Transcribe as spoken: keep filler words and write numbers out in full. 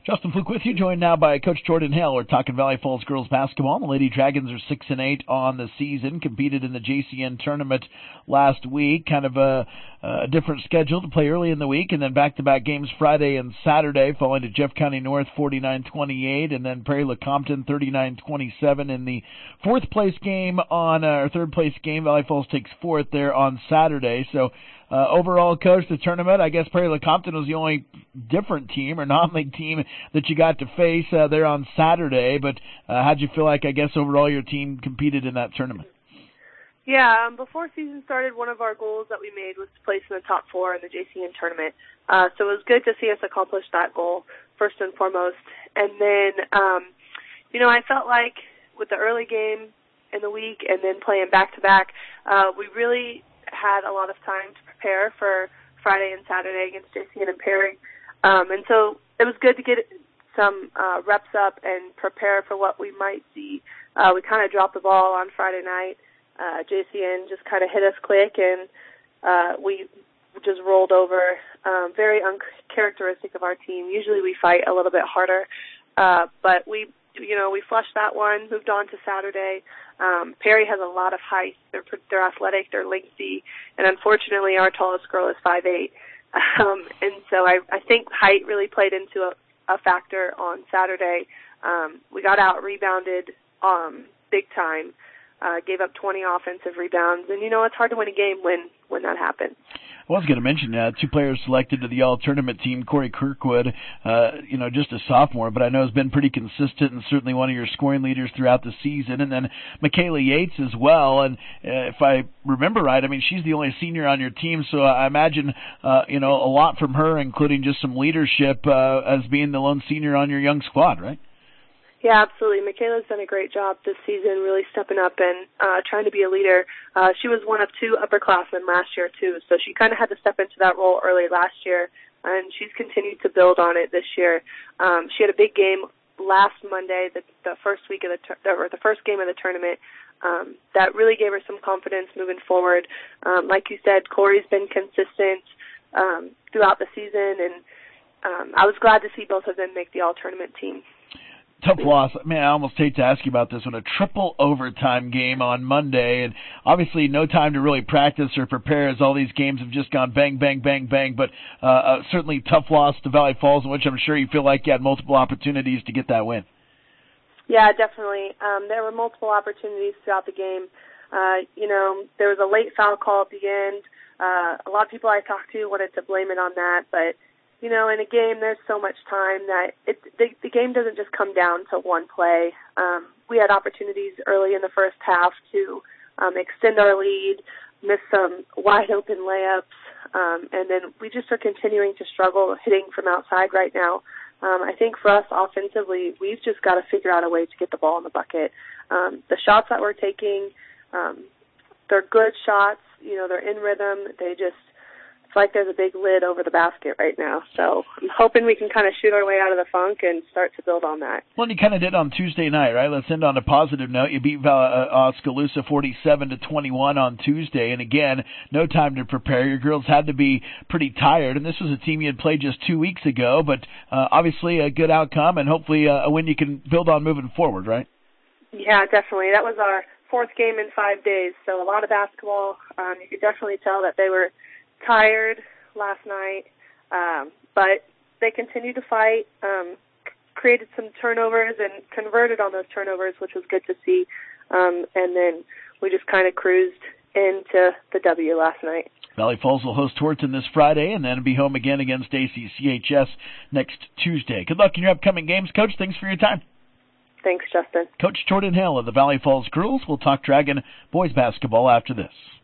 Justin Fluke with you, joined now by Coach Jordan Hale. We're talking Valley Falls girls basketball. The Lady Dragons are six and eight on the season. Competed in the J C N tournament last week. Kind of a, a different schedule to play early in the week, and then back-to-back games Friday and Saturday, falling to Jeff County North forty-nine twenty-eight, and then Prairie La Compton thirty-nine twenty-seven in the fourth place game on uh, or third place game. Valley Falls takes fourth there on Saturday. So. Uh, overall, Coach, the tournament, I guess Prairie La Compton was the only different team or non-league team that you got to face uh, there on Saturday. But uh, how'd you feel like, I guess, overall your team competed in that tournament? Yeah, um, before season started, one of our goals that we made was to place in the top four in the J C N tournament. Uh, so it was good to see us accomplish that goal, first and foremost. And then, um, you know, I felt like with the early game in the week and then playing back-to-back, uh, we really had a lot of time to prepare for Friday and Saturday against J C N and Perry. Um, and so it was good to get some uh, reps up and prepare for what we might see. Uh, we kind of dropped the ball on Friday night. Uh, J C N just kind of hit us quick, and uh, we just rolled over. Um, very uncharacteristic of our team. Usually we fight a little bit harder, uh, but we You know, we flushed that one, moved on to Saturday. Um, Perry has a lot of height. They're they're athletic, they're lengthy, and unfortunately our tallest girl is five eight. Um, and so I, I think height really played into a, a factor on Saturday. Um, we got out-rebounded um, big time, uh, gave up twenty offensive rebounds. And, you know, it's hard to win a game when, when that happens. I was going to mention uh, two players selected to the all-tournament team. Corey Kirkwood, uh, you know, just a sophomore, but I know has been pretty consistent and certainly one of your scoring leaders throughout the season. And then Michaela Yates as well. And uh, if I remember right, I mean, she's the only senior on your team, so I imagine, uh, you know, a lot from her, including just some leadership uh, as being the lone senior on your young squad, right? Yeah, absolutely. Michaela's done a great job this season, really stepping up and uh, trying to be a leader. Uh, she was one of two upperclassmen last year, too, so she kind of had to step into that role early last year, and she's continued to build on it this year. Um, she had a big game last Monday, the, the first week of the tur- or the first game of the tournament. Um, that really gave her some confidence moving forward. Um, like you said, Corey's been consistent um, throughout the season, and um, I was glad to see both of them make the all-tournament team. Tough loss. Man, I almost hate to ask you about this one. A triple overtime game on Monday, and obviously no time to really practice or prepare as all these games have just gone bang, bang, bang, bang. But uh, uh, certainly tough loss to Valley Falls, in which I'm sure you feel like you had multiple opportunities to get that win. Yeah, definitely. Um, there were multiple opportunities throughout the game. Uh, you know, there was a late foul call at the end. Uh, a lot of people I talked to wanted to blame it on that, but you know, in a game, there's so much time that it, the, the game doesn't just come down to one play. Um, we had opportunities early in the first half to um, extend our lead, miss some wide-open layups, um, and then we just are continuing to struggle hitting from outside right now. Um, I think for us offensively, we've just got to figure out a way to get the ball in the bucket. Um, the shots that we're taking, um, they're good shots. You know, they're in rhythm. They just It's like there's a big lid over the basket right now. So I'm hoping we can kind of shoot our way out of the funk and start to build on that. Well, you kind of did on Tuesday night, right? Let's end on a positive note. You beat uh, Oskaloosa forty-seven to twenty-one on Tuesday. And again, no time to prepare. Your girls had to be pretty tired. And this was a team you had played just two weeks ago. But uh, obviously a good outcome and hopefully uh, a win you can build on moving forward, right? Yeah, definitely. That was our fourth game in five days. So a lot of basketball. Um, you could definitely tell that they were tired last night, um, but they continued to fight, um, created some turnovers and converted on those turnovers, which was good to see. Um, and then we just kind of cruised into the W last night. Valley Falls will host Torrington this Friday and then be home again against A C C H S next Tuesday. Good luck in your upcoming games, Coach. Thanks for your time. Thanks, Justin. Coach Jordan Hale of the Valley Falls Girls will talk Dragon boys basketball after this.